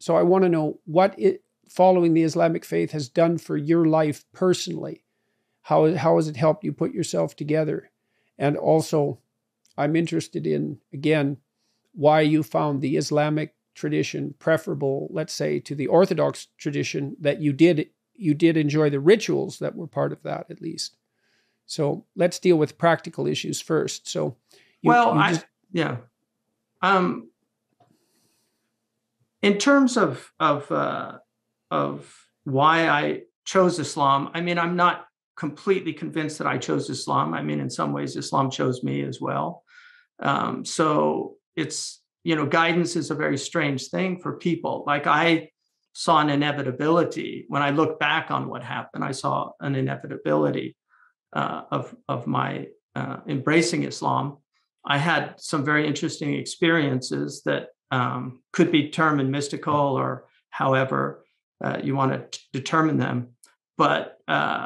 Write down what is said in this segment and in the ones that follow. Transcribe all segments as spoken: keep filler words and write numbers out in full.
So I want to know what it, following the Islamic faith has done for your life personally. How, how has it helped you put yourself together? And also, I'm interested in, again, why you found the Islamic tradition preferable, let's say, to the Orthodox tradition, that you did you did enjoy the rituals that were part of that, at least. So let's deal with practical issues first. So, you, well, you I, just, yeah. Um, in terms of of uh, of why I chose Islam, I mean, I'm not completely convinced that I chose Islam. I mean, in some ways, Islam chose me as well. Um, so it's, you know, guidance is a very strange thing for people. Like, I saw an inevitability. When I look back on what happened, I saw an inevitability uh, of, of my uh, embracing Islam. I had some very interesting experiences that um, could be termed mystical, or however uh, you want to t- determine them. But uh,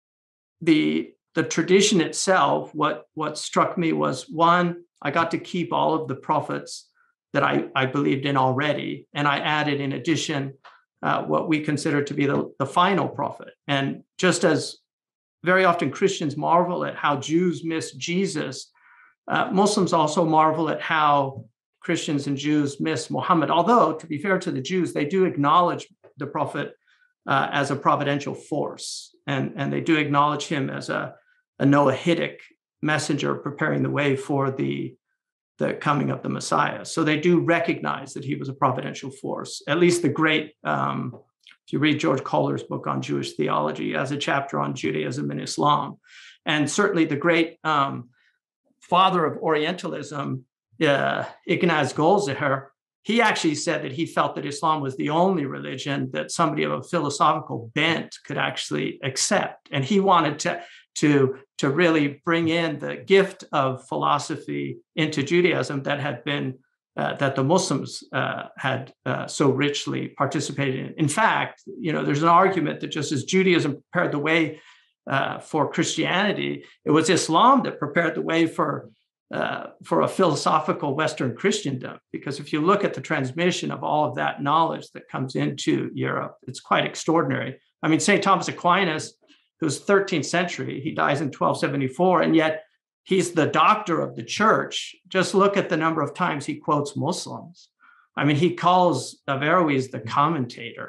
the the tradition itself, what what struck me was, one, I got to keep all of the prophets that I, I believed in already. And I added, in addition, uh, what we consider to be the, the final prophet. And just as very often Christians marvel at how Jews miss Jesus, uh, Muslims also marvel at how Christians and Jews miss Muhammad. Although, to be fair to the Jews, they do acknowledge the prophet uh, as a providential force. And, and they do acknowledge him as a, a Noahidic messenger preparing the way for the, the coming of the Messiah. So they do recognize that he was a providential force. At least the great, um, if you read George Kohler's book on Jewish theology, as a chapter on Judaism and Islam, and certainly the great um, father of Orientalism, uh, Ignaz Goldziher, he actually said that he felt that Islam was the only religion that somebody of a philosophical bent could actually accept. And he wanted to, to, to really bring in the gift of philosophy into Judaism that had been, uh, that the Muslims uh, had uh, so richly participated in. In fact, you know, there's an argument that just as Judaism prepared the way uh, for Christianity, it was Islam that prepared the way for Uh, for a philosophical Western Christendom. Because if you look at the transmission of all of that knowledge that comes into Europe, it's quite extraordinary. I mean, Saint Thomas Aquinas, who's thirteenth century, he dies in twelve seventy-four, and yet he's the doctor of the church. Just look at the number of times he quotes Muslims. I mean, he calls Averroes the commentator.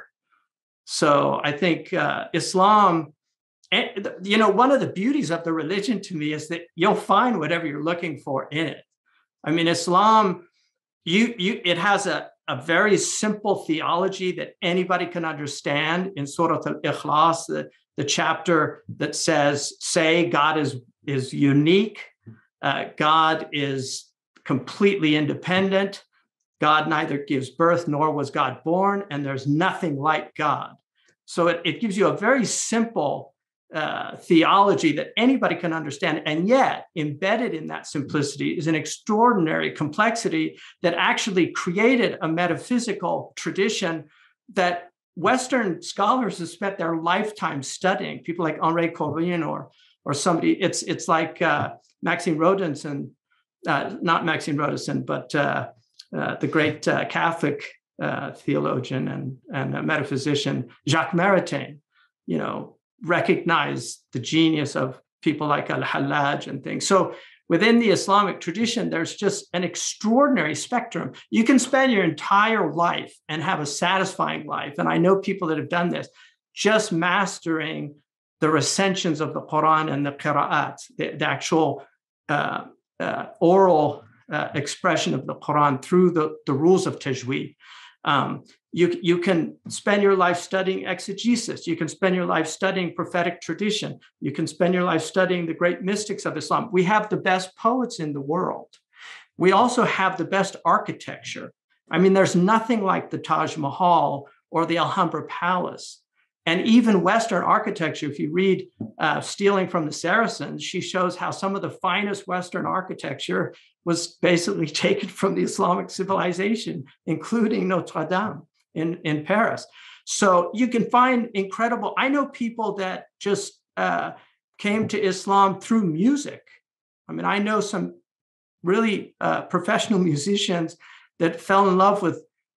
So I think uh, Islam, and, you know, one of the beauties of the religion to me is that you'll find whatever you're looking for in it. I mean, Islam, you, you, it has a, a very simple theology that anybody can understand. In Surah Al-Ikhlas, the, the chapter that says, say God is, is unique, uh, God is completely independent, God neither gives birth nor was God born, and there's nothing like God. So it, it gives you a very simple Uh, theology that anybody can understand. And yet, embedded in that simplicity is an extraordinary complexity that actually created a metaphysical tradition that Western scholars have spent their lifetime studying. People like Henri Corbin or or somebody. It's it's like uh, Maxime Rodinson, uh, not Maxime Rodinson, but uh, uh, the great uh, Catholic uh, theologian and and uh, metaphysician Jacques Maritain. You know, recognize the genius of people like Al-Hallaj and things. So within the Islamic tradition, there's just an extraordinary spectrum. You can spend your entire life and have a satisfying life. And I know people that have done this, just mastering the recensions of the Quran and the qira'at, the, the actual uh, uh, oral uh, expression of the Quran through the, the rules of tajweed. Um, you, you can spend your life studying exegesis. You can spend your life studying prophetic tradition. You can spend your life studying the great mystics of Islam. We have the best poets in the world. We also have the best architecture. I mean, there's nothing like the Taj Mahal or the Alhambra Palace. And even Western architecture, if you read uh, Stealing from the Saracens, she shows how some of the finest Western architecture was basically taken from the Islamic civilization, including Notre Dame in, in Paris. So you can find incredible, I know people that just uh, came to Islam through music. I mean, I know some really uh, professional musicians that fell in love with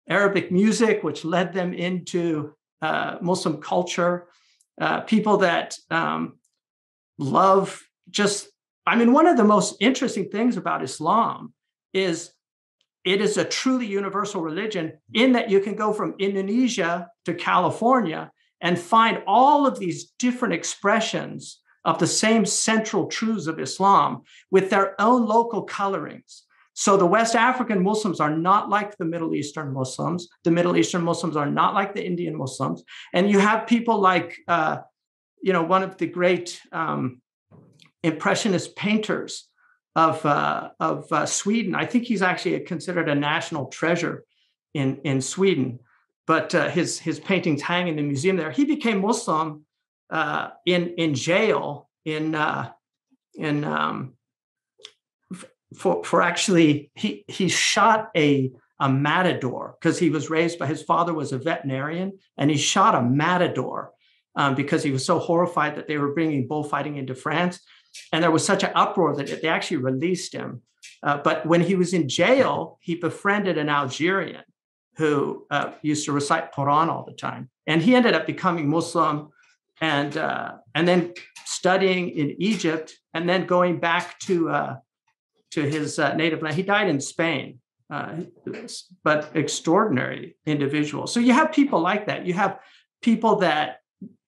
Arabic music, which led them into uh, Muslim culture, uh, people that um, love just, I mean, one of the most interesting things about Islam is it is a truly universal religion in that you can go from Indonesia to California and find all of these different expressions of the same central truths of Islam with their own local colorings. So the West African Muslims are not like the Middle Eastern Muslims. The Middle Eastern Muslims are not like the Indian Muslims. And you have people like, uh, you know, one of the great um, Impressionist painters of, uh, of uh, Sweden. I think he's actually considered a national treasure in, in Sweden, but uh, his, his paintings hang in the museum there. He became Muslim uh, in, in jail in, uh, in um, for, for actually, he, he shot a, a matador because he was raised by, his father was a veterinarian, and he shot a matador um, because he was so horrified that they were bringing bullfighting into France. And there was such an uproar that they actually released him. Uh, but when he was in jail, he befriended an Algerian who uh, used to recite Quran all the time. And he ended up becoming Muslim and, uh, and then studying in Egypt and then going back to, uh, to his uh, native land. He died in Spain, uh, but extraordinary individual. So you have people like that. You have people that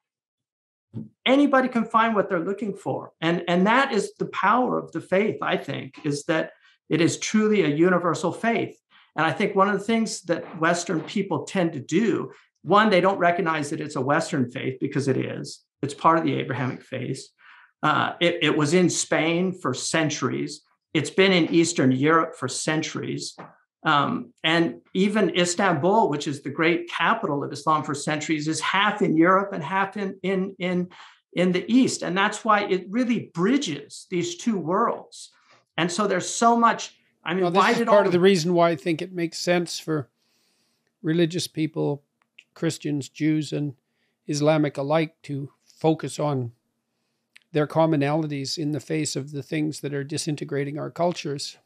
anybody can find what they're looking for. And, and that is the power of the faith, I think, is that it is truly a universal faith. And I think one of the things that Western people tend to do, one, they don't recognize that it's a Western faith because it is. It's part of the Abrahamic faith. Uh, it, it was in Spain for centuries. It's been in Eastern Europe for centuries. Um, and even Istanbul, which is the great capital of Islam for centuries, is half in Europe and half in, in, in, in the East. And that's why it really bridges these two worlds. And so there's so much, I mean, well, why this did is part all of the reason why I think it makes sense for religious people, Christians, Jews, and Islamic alike, to focus on their commonalities in the face of the things that are disintegrating our cultures.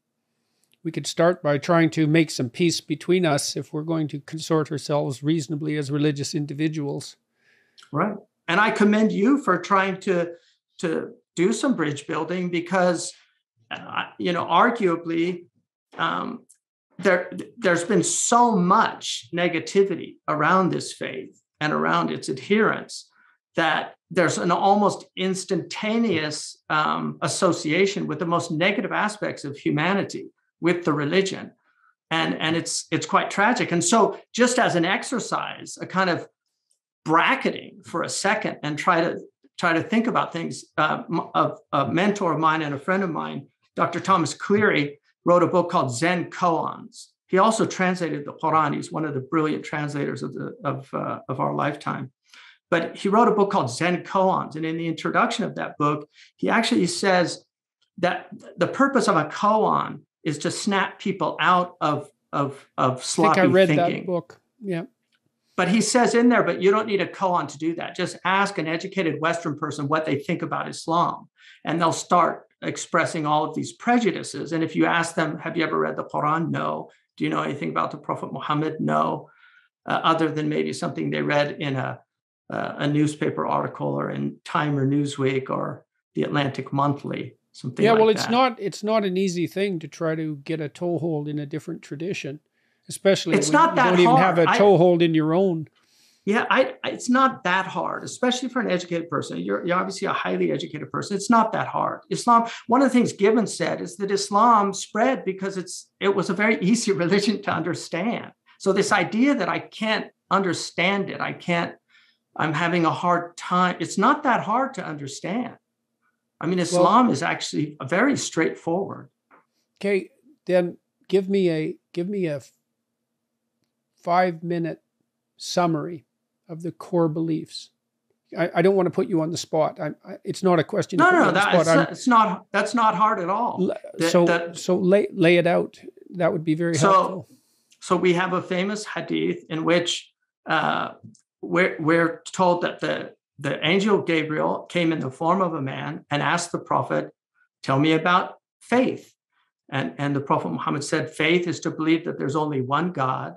We could start by trying to make some peace between us if we're going to consort ourselves reasonably as religious individuals. Right. And I commend you for trying to, to do some bridge building because, uh, you know, arguably, um, there, there's been so much negativity around this faith and around its adherents that there's an almost instantaneous um, association with the most negative aspects of humanity with the religion. And, and it's, it's quite tragic. And so just as an exercise, a kind of bracketing for a second and try to try to think about things, uh, a, a mentor of mine and a friend of mine, Doctor Thomas Cleary, wrote a book called Zen Koans. He also translated the Quran. He's one of the brilliant translators of, the, of, uh, of our lifetime. But he wrote a book called Zen Koans. And in the introduction of that book, he actually says that the purpose of a koan is to snap people out of, of, of sloppy I think I read thinking. that book. Yeah. But he says in there, but you don't need a koan to do that. Just ask an educated Western person what they think about Islam, and they'll start expressing all of these prejudices. And if you ask them, have you ever read the Quran? No. Do you know anything about the Prophet Muhammad? No. Uh, other than maybe something they read in a, uh, a newspaper article or in Time or Newsweek or the Atlantic Monthly. Something yeah, like well, it's that. not it's not an easy thing to try to get a toehold in a different tradition, especially it's when not you that don't even hard. have a toehold I, in your own. Yeah, I, it's not that hard, especially for an educated person. You're, you're obviously a highly educated person. It's not that hard. Islam, one of the things Gibbon said is that Islam spread because it's it was a very easy religion to understand. So this idea that I can't understand it, I can't, I'm having a hard time, it's not that hard to understand. I mean, Islam well, is actually very straightforward. Okay, then give me a give me a five minute summary of the core beliefs. I, I don't want to put you on the spot. I, I, it's not a question. No, no, that, it's, not, it's not. That's not hard at all. That, so, that, so lay lay it out. That would be very so, helpful. So we have a famous hadith in which uh, we're we're told that the The angel Gabriel came in the form of a man and asked the prophet, tell me about faith. And, and the Prophet Muhammad said, faith is to believe that there's only one God,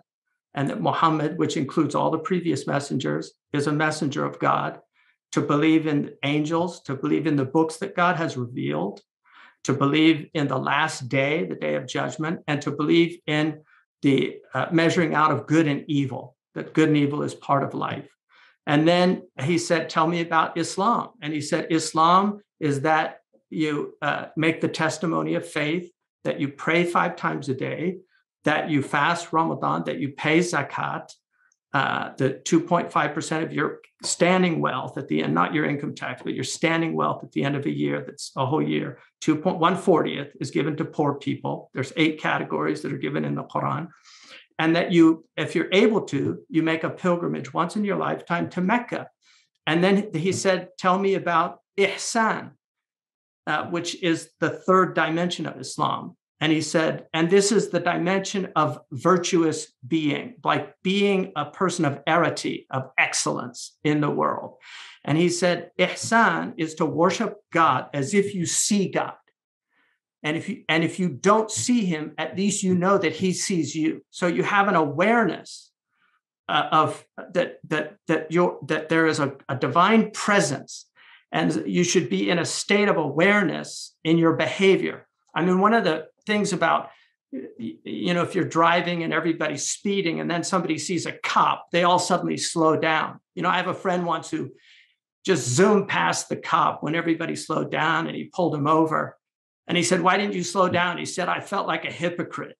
and that Muhammad, which includes all the previous messengers, is a messenger of God, to believe in angels, to believe in the books that God has revealed, to believe in the last day, the day of judgment, and to believe in the uh, measuring out of good and evil, that good and evil is part of life. And then he said, tell me about Islam. And he said, Islam is that you uh, make the testimony of faith, that you pray five times a day, that you fast Ramadan, that you pay zakat, uh, the two point five percent of your standing wealth at the end, not your income tax, but your standing wealth at the end of a year, that's a whole year, two point one fortieth is given to poor people. There's eight categories that are given in the Quran. And that you, if you're able to, you make a pilgrimage once in your lifetime to Mecca. And then he said, tell me about ihsan, uh, which is the third dimension of Islam. And he said, and this is the dimension of virtuous being, like being a person of arity, of excellence in the world. And he said, ihsan is to worship God as if you see God. And if you and if you don't see him, at least you know that he sees you. So you have an awareness uh, of that that that you're that there is a, a divine presence, and you should be in a state of awareness in your behavior. I mean, one of the things about, you know, if you're driving and everybody's speeding, and then somebody sees a cop, they all suddenly slow down. You know, I have a friend once who just zoomed past the cop when everybody slowed down, and he pulled him over. And he said, why didn't you slow down? He said, I felt like a hypocrite.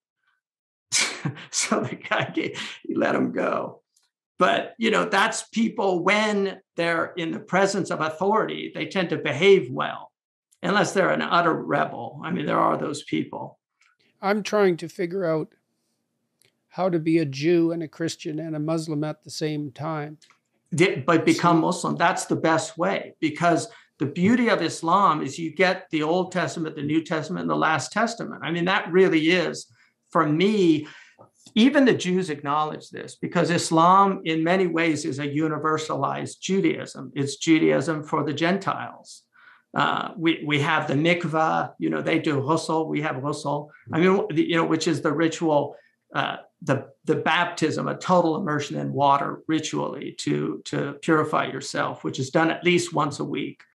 So the guy, gave, he let him go. But, you know, that's people when they're in the presence of authority, they tend to behave well, unless they're an utter rebel. I mean, there are those people. I'm trying to figure out how to be a Jew and a Christian and a Muslim at the same time. But become Muslim, that's the best way, because the beauty of Islam is you get the Old Testament, the New Testament, and the Last Testament. I mean, that really is, for me, even the Jews acknowledge this, because Islam in many ways is a universalized Judaism. It's Judaism for the Gentiles. Uh, we, we have the mikvah, you know, they do ghusl, we have ghusl. I mean, you know, which is the ritual, uh, the, the baptism, a total immersion in water ritually to, to purify yourself, which is done at least once a week.